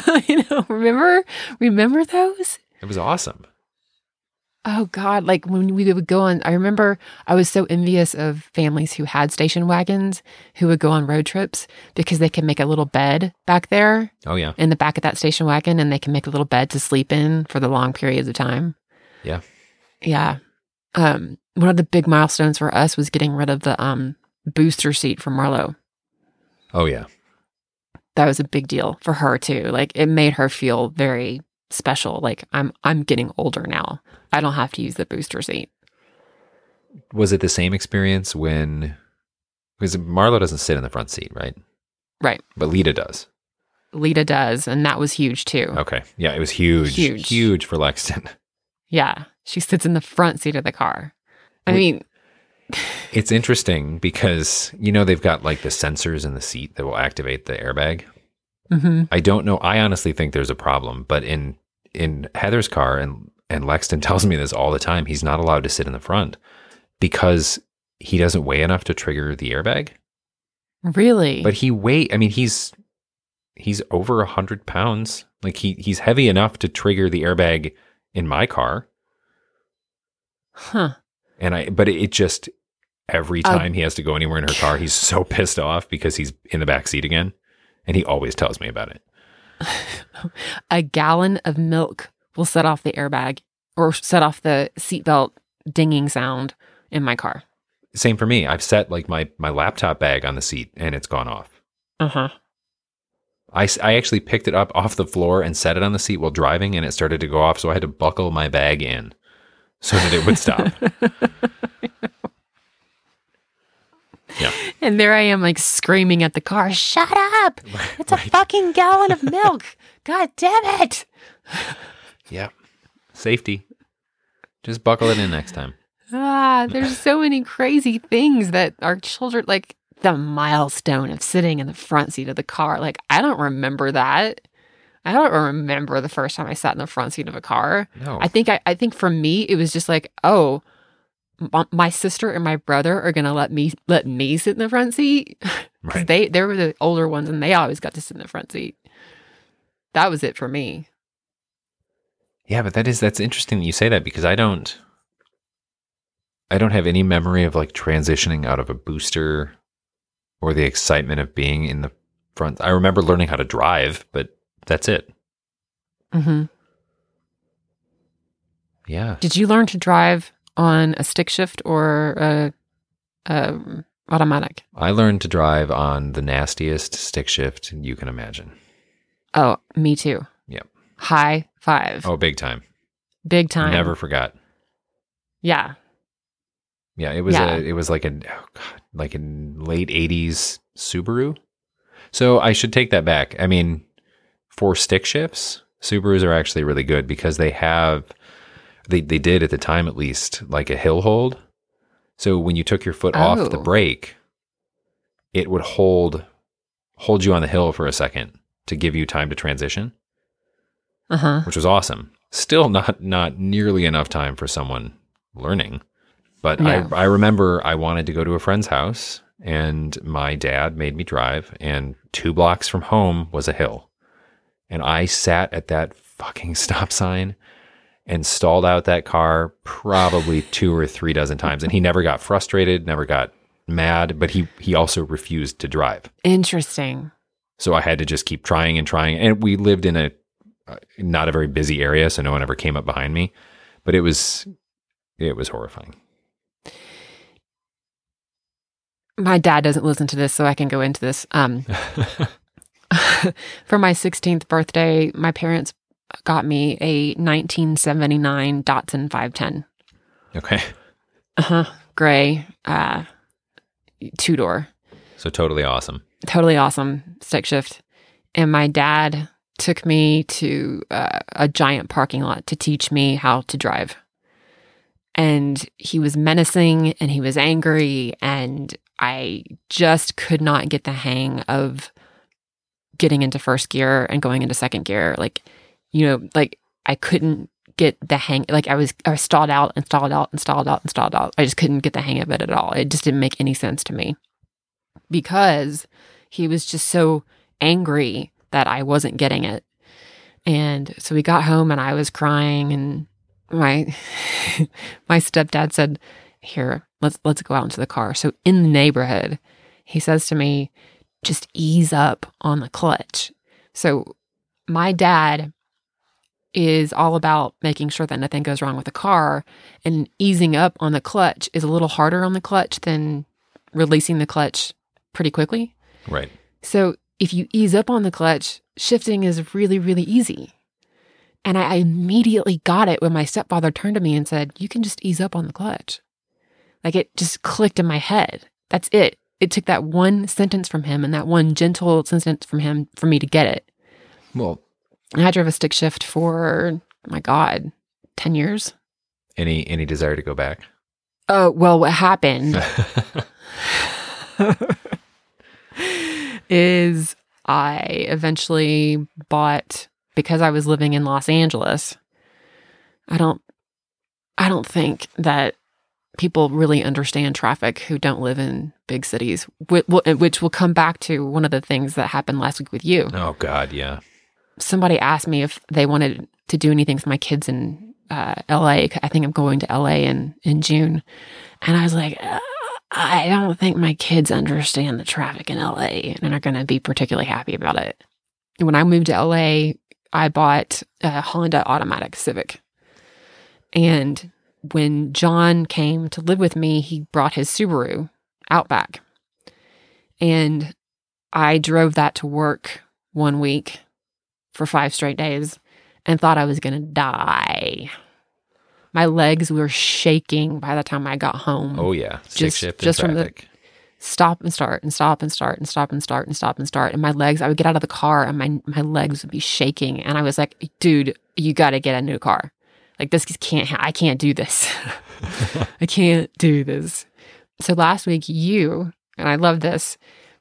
Remember those? It was awesome. Oh God, like when we would go on, I remember I was so envious of families who had station wagons who would go on road trips because they could make a little bed back there Oh yeah, in the back of that station wagon, and they can make a little bed to sleep in for the long periods of time. yeah. Yeah. One of the big milestones for us was getting rid of the booster seat for Marlo. Oh yeah. That was a big deal for her too. Like, it made her feel very special. Like, I'm getting older now. I don't have to use the booster seat. Was it the same experience because Marlo doesn't sit in the front seat, right? Right. But Lita does. Lita does, and that was huge too. Okay. Yeah, it was huge. Huge. Huge for Lexington. Yeah. She sits in the front seat of the car. I mean, It's interesting because, they've got like the sensors in the seat that will activate the airbag. mhm. I don't know. I honestly think there's a problem, but in Heather's car, and Lexington tells me this all the time, he's not allowed to sit in the front because he doesn't weigh enough to trigger the airbag. Really? But he's over 100 pounds. Like he's heavy enough to trigger the airbag in my car. Huh. But it just, every time he has to go anywhere in her car, he's so pissed off because he's in the back seat again. And he always tells me about it. A gallon of milk will set off the airbag or set off the seatbelt dinging sound in my car. Same for me. I've set like my laptop bag on the seat and it's gone off. Uh-huh. I actually picked it up off the floor and set it on the seat while driving, and it started to go off. So I had to buckle my bag in so that it would stop. Yeah. And there I am, like, screaming at the car, "Shut up! It's a fucking gallon of milk! God damn it!" Yeah. Safety. Just buckle it in next time. There's so many crazy things that our children, like the milestone of sitting in the front seat of the car. Like, I don't remember that. I don't remember the first time I sat in the front seat of a car. No. I think for me, it was just like, oh, my sister and my brother are going to let me sit in the front seat. 'Cause Right. they were the older ones and they always got to sit in the front seat. That was it for me. Yeah, but that's interesting that you say that because I don't have any memory of like transitioning out of a booster or the excitement of being in the front. I remember learning how to drive, but that's it. Mm-hmm. Yeah. Did you learn to drive on a stick shift or a automatic? I learned to drive on the nastiest stick shift you can imagine. Oh, me too. Yep. High five. Oh, big time. Big time. Never forgot. Yeah. Yeah, it was Yeah. it was like a late 80s Subaru. So I should take that back. I mean, for stick shifts, Subarus are actually really good because they did at the time at least like a hill hold. So when you took your foot off the Oh. brake, it would hold you on the hill for a second to give you time to transition, Uh-huh. which was awesome. Still not nearly enough time for someone learning. But No. I remember I wanted to go to a friend's house and my dad made me drive, and 2 blocks from home was a hill. And I sat at that fucking stop sign and stalled out that car probably 2 or 3 dozen times. And he never got frustrated, never got mad, but he also refused to drive. Interesting. So I had to just keep trying and trying. And we lived in a not a very busy area, so no one ever came up behind me. But it was horrifying. My dad doesn't listen to this, so I can go into this. For my 16th birthday, my parents got me a 1979 Datsun 510. Okay. Gray, 2-door. So totally awesome. totally awesome stick shift. And my dad took me to a giant parking lot to teach me how to drive. And he was menacing and he was angry, and I just could not get the hang of getting into first gear and going into second gear. Like, you know, like I couldn't get the hang. Like I was stalled out and stalled out and stalled out and stalled out. I just couldn't get the hang of it at all. It just didn't make any sense to me because he was just so angry that I wasn't getting it. And so we got home and I was crying, and my stepdad said, "Here, let's go out into the car." So in the neighborhood, he says to me, "Just ease up on the clutch." So my dad is all about making sure that nothing goes wrong with the car, and easing up on the clutch is a little harder on the clutch than releasing the clutch pretty quickly. Right. So if you ease up on the clutch, shifting is really, really easy. And I immediately got it when my stepfather turned to me and said, "You can just ease up on the clutch." Like it just clicked in my head. That's it. It took that one sentence from him and that one gentle sentence from him for me to get it. Well, And I drove a stick shift for, my God, 10 years. any desire to go back? Oh, well, what happened is I eventually bought, because I was living in Los Angeles. I don't think that people really understand traffic who don't live in big cities, which will come back to one of the things that happened last week with you. Oh God, yeah. Somebody asked me if they wanted to do anything for my kids in LA. I think I'm going to LA in June. And I was like, I don't think my kids understand the traffic in LA and are going to be particularly happy about it. When I moved to LA, I bought a Honda Automatic Civic. And when John came to live with me, he brought his Subaru Outback. And I drove that to work one week for 5 straight days and thought I was going to die. My legs were shaking by the time I got home. Oh yeah. Stick shift in from the traffic. stop and start and stop and start and stop and start and stop and start. And my legs, I would get out of the car and my legs would be shaking. And I was like, dude, you got to get a new car. Like this I can't do this. I can't do this. So last week and I love this,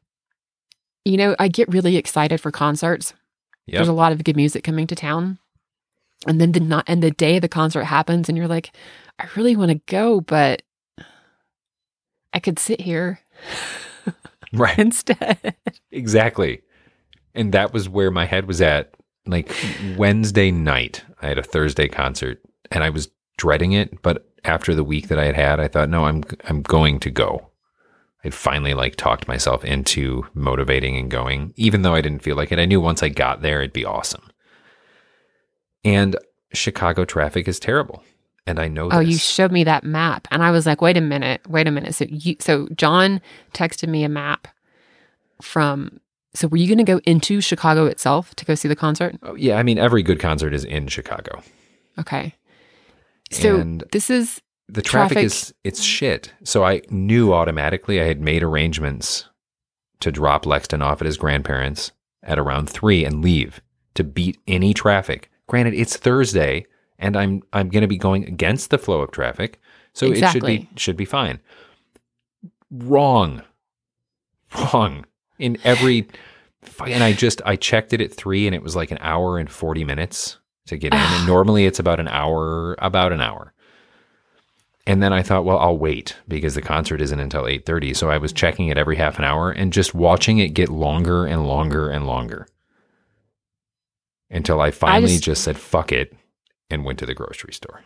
you know, I get really excited for concerts. Yep. There's a lot of good music coming to town. And then the day the concert happens and you're like, I really want to go, but I could sit here Right. instead. Exactly. And that was where my head was at. Like Wednesday night, I had a Thursday concert and I was dreading it. But after the week that I had, I thought, no, I'm going to go. I'd finally talked myself into motivating and going, even though I didn't feel like it. I knew once I got there, it'd be awesome. And Chicago traffic is terrible. And I know this. Oh, you showed me that map. And I was like, wait a minute. So John texted me a map so were you going to go into Chicago itself to go see the concert? Oh, yeah. I mean, every good concert is in Chicago. Okay. So and this is the traffic it's shit. So I knew automatically I had made arrangements to drop Lexton off at his grandparents at around 3 and leave to beat any traffic. Granted, it's Thursday and I'm going to be going against the flow of traffic. So Exactly. it should be fine. Wrong. In every, and I checked it at 3 and it was like an hour and 40 minutes to get in. And normally it's about an hour. And then I thought, well, I'll wait because the concert isn't until 8:30. So I was checking it every half an hour and just watching it get longer and longer and longer until I finally just said, fuck it, and went to the grocery store.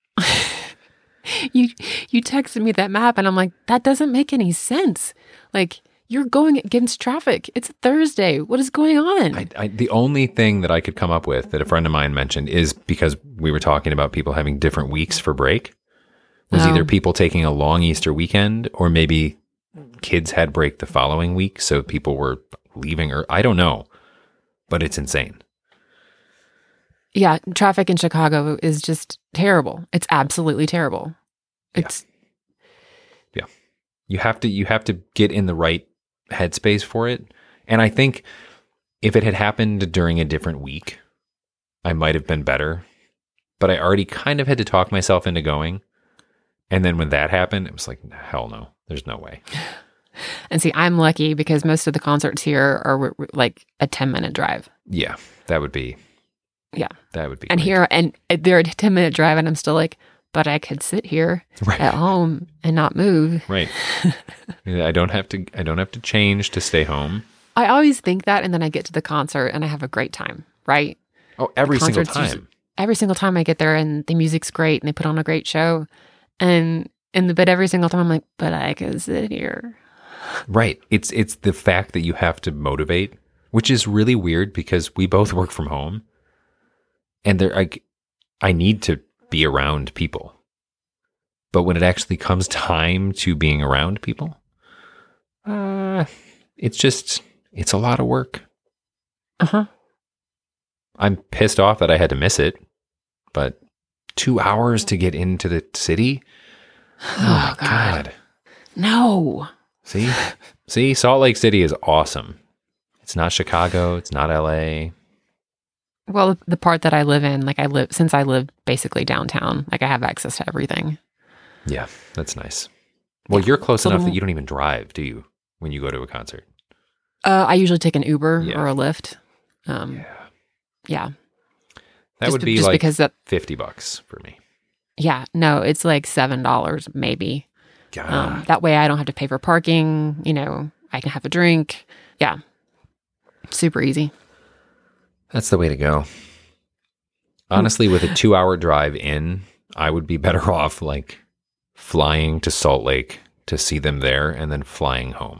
You texted me that map and I'm like, that doesn't make any sense. Like, you're going against traffic. It's a Thursday. What is going on? The only thing that I could come up with that a friend of mine mentioned is because we were talking about people having different weeks for break. Was either people taking a long Easter weekend or maybe kids had break the following week. So people were leaving, or I don't know, but it's insane. Yeah. Traffic in Chicago is just terrible. It's absolutely terrible. It's You have to get in the right headspace for it. And I think if it had happened during a different week, I might have been better. But I already kind of had to talk myself into going. And then when that happened, it was like, hell no, there's no way. And see, I'm lucky because most of the concerts here are like a 10-minute drive. Yeah, that would be. Yeah. That would be. And great. here, and they're a 10-minute drive, and I'm still like, but I could sit here Right. at home and not move. Right. I don't have to change to stay home. I always think that, and then I get to the concert and I have a great time, right? Oh, every single concert's time. Every single time I get there, and the music's great, and they put on a great show, but every single time I'm like, but I could sit here. Right. It's the fact that you have to motivate, which is really weird because we both work from home, and I need to be around people. But when it actually comes time to being around people, it's a lot of work. Uh-huh. I'm pissed off that I had to miss it, but 2 hours to get into the city? Oh my God. No. See, Salt Lake City is awesome. It's not Chicago. It's not LA. Well, the part that I live in, since I live basically downtown, like I have access to everything. Yeah, that's nice. Well, you're close enough that you don't even drive, do you, when you go to a concert? I usually take an Uber Yeah. or a Lyft. Yeah. That Just would be just like because $50 for me. Yeah, no, it's like $7 maybe. God. That way I don't have to pay for parking. I can have a drink. Yeah. Super easy. That's the way to go. Honestly, with a 2-hour drive in, I would be better off like flying to Salt Lake to see them there and then flying home.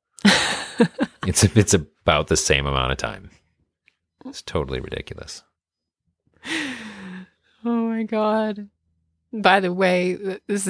It's about the same amount of time. It's totally ridiculous. Oh my God. By the way, this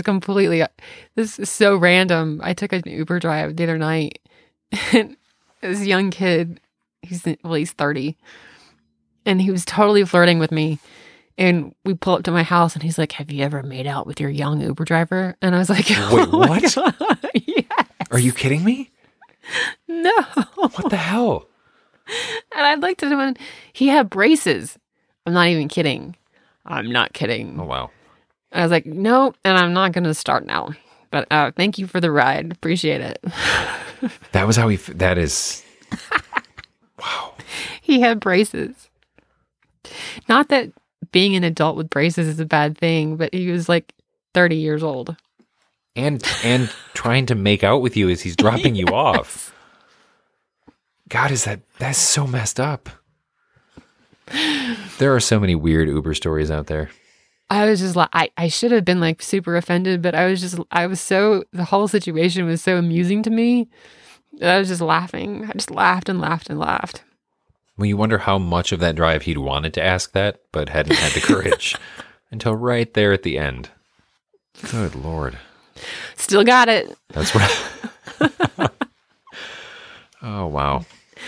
is so random. I took an Uber drive the other night, and this young kid, he's 30, and he was totally flirting with me. And we pull up to my house, and he's like, "Have you ever made out with your young Uber driver?" And I was like, Wait, what? Yes. Are you kidding me? No. What the hell? And I looked at him, and he had braces. I'm not even kidding. I'm not kidding. Oh, wow. I was like, no, and I'm not going to start now. But thank you for the ride. Appreciate it. That was how that is. Wow. He had braces. Not that being an adult with braces is a bad thing, but he was like 30 years old. And trying to make out with you as he's dropping you off. God, that's so messed up. There are so many weird Uber stories out there. I was just like, I should have been like super offended, but the whole situation was so amusing to me. I was just laughing. I just laughed and laughed and laughed. Well, you wonder how much of that drive he'd wanted to ask that, but hadn't had the courage until right there at the end. Good Lord. Still got it. That's right. Oh, wow.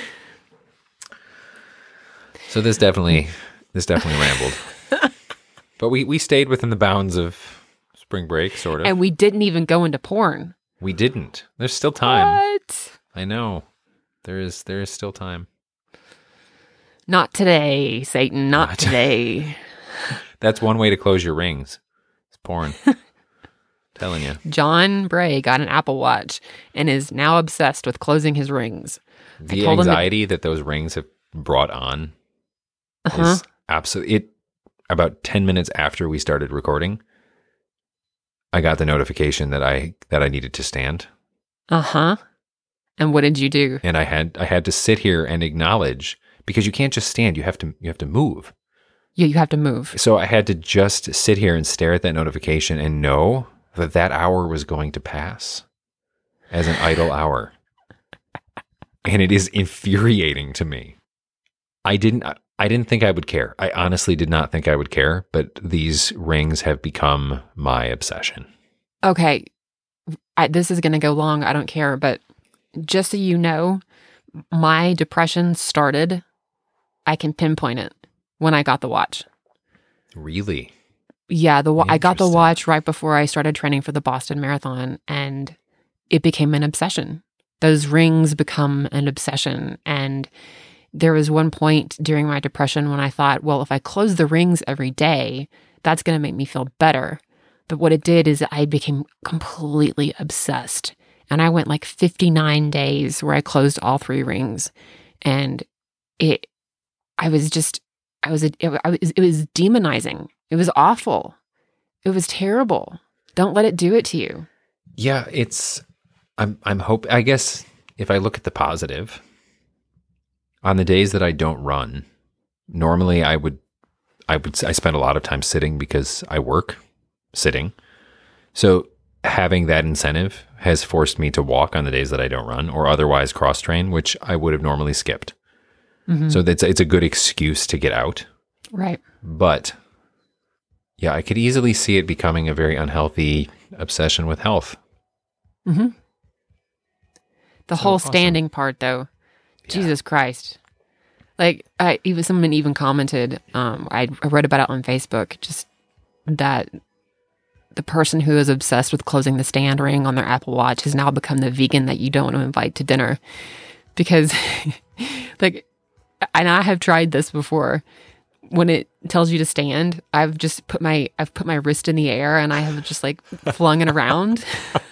So this definitely rambled. But we stayed within the bounds of spring break, sort of. And we didn't even go into porn. We didn't. There's still time. What? I know. There is still time. Not today, Satan. Not today. That's one way to close your rings. It's porn. Telling you. John Bray got an Apple Watch and is now obsessed with closing his rings. The anxiety that those rings have brought on is absolutely. About 10 minutes after we started recording, I got the notification that I needed to stand. And what did you do? And I had to sit here and acknowledge, because you can't just stand. You have to move. Yeah, you have to move. So I had to just sit here and stare at that notification and know that hour was going to pass as an idle hour. And it is infuriating to me. I didn't think I would care. I honestly did not think I would care, but these rings have become my obsession. Okay. This is going to go long. I don't care. But just so you know, my depression started, I can pinpoint it, when I got the watch. Really? Yeah. I got the Interesting. watch right before I started training for the Boston Marathon, and it became an obsession. those rings become an obsession. And there was one point during my depression when I thought, well, if I close the rings every day, that's going to make me feel better. But what it did is I became completely obsessed. And I went like 59 days where I closed all 3 rings. And it was demonizing. It was awful. It was terrible. Don't let it do it to you. Yeah, I guess if I look at the positive, on the days that I don't run, normally I spend a lot of time sitting because I work sitting. So having that incentive has forced me to walk on the days that I don't run, or otherwise cross train, which I would have normally skipped. Mm-hmm. So it's a good excuse to get out. Right. But yeah, I could easily see it becoming a very unhealthy obsession with health. Mm-hmm. The whole awesome. Standing part, though, yeah. Jesus Christ. Like, someone even commented, I wrote about it on Facebook, just that the person who is obsessed with closing the stand ring on their Apple Watch has now become the vegan that you don't want to invite to dinner. Because, like, and I have tried this before. When it tells you to stand, I've put my wrist in the air and I have just like flung it around.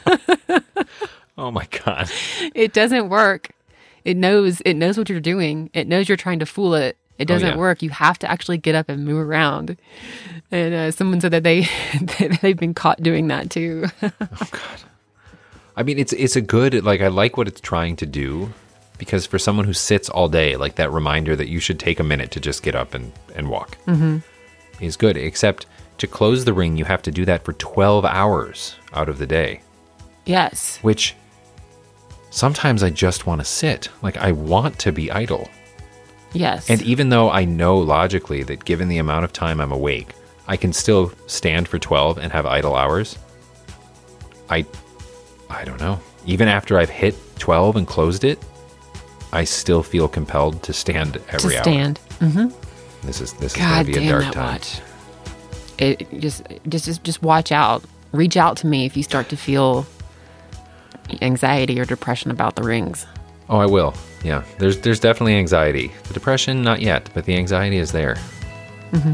Oh my God. It doesn't work. It knows what you're doing. It knows you're trying to fool it. It doesn't work. You have to actually get up and move around. And someone said that they've been caught doing that too. Oh God. I mean, it's a good, like, I like what it's trying to do. Because for someone who sits all day, like that reminder that you should take a minute to just get up and walk is good. Except to close the ring, you have to do that for 12 hours out of the day. Yes. Which sometimes I just want to sit. Like, I want to be idle. Yes. And even though I know logically that given the amount of time I'm awake, I can still stand for 12 and have idle hours, I don't know. Even after I've hit 12 and closed it, I still feel compelled to stand every hour. Mm-hmm. This is going to be a dark time. Watch. It just watch out. Reach out to me if you start to feel anxiety or depression about the rings. Oh, I will. Yeah, there's definitely anxiety. The depression, not yet, but the anxiety is there. Mm-hmm.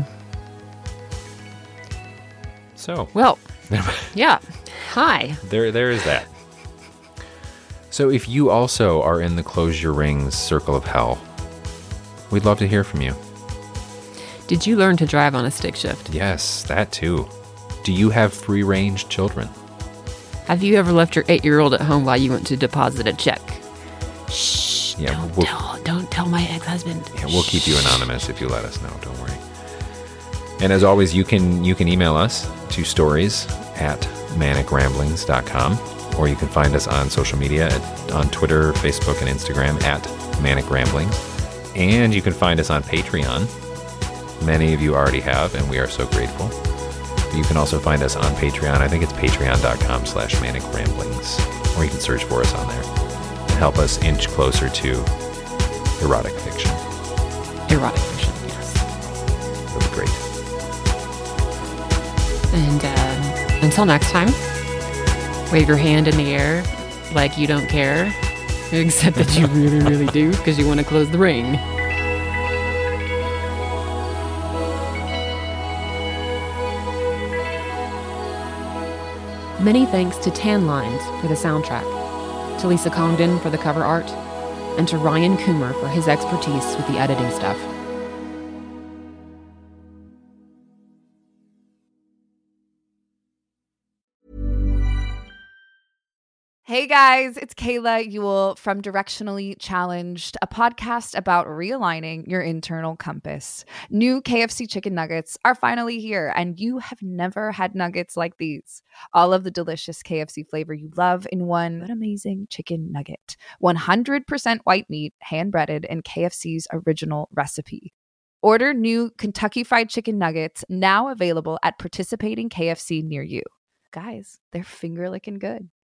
So. Well. Yeah. Hi. There is that. So if you also are in the Close Your Rings circle of hell, we'd love to hear from you. Did you learn to drive on a stick shift? Yes, that too. Do you have free-range children? Have you ever left your 8-year-old at home while you went to deposit a check? Shh, yeah, don't tell my ex-husband. Yeah, we'll keep you anonymous if you let us know, don't worry. And as always, you can email us to stories@manicramblings.com. Or you can find us on social media on Twitter, Facebook, and Instagram @Manic Ramblings. And you can find us on Patreon. Many of you already have, and we are so grateful. But you can also find us on Patreon. I think it's patreon.com/Manic Ramblings. Or you can search for us on there and help us inch closer to erotic fiction. Erotic fiction, yes. That would be great. And until next time, wave your hand in the air like you don't care, except that you really, really do, because you want to close the ring. Many thanks to Tan Lines for the soundtrack, to Lisa Congdon for the cover art, and to Ryan Coomer for his expertise with the editing stuff. Hey guys, it's Kayla Ewell from Directionally Challenged, a podcast about realigning your internal compass. New KFC chicken nuggets are finally here, and you have never had nuggets like these. All of the delicious KFC flavor you love in one amazing chicken nugget. 100% white meat, hand-breaded in KFC's original recipe. Order new Kentucky Fried Chicken nuggets now available at participating KFC near you. Guys, they're finger-licking good.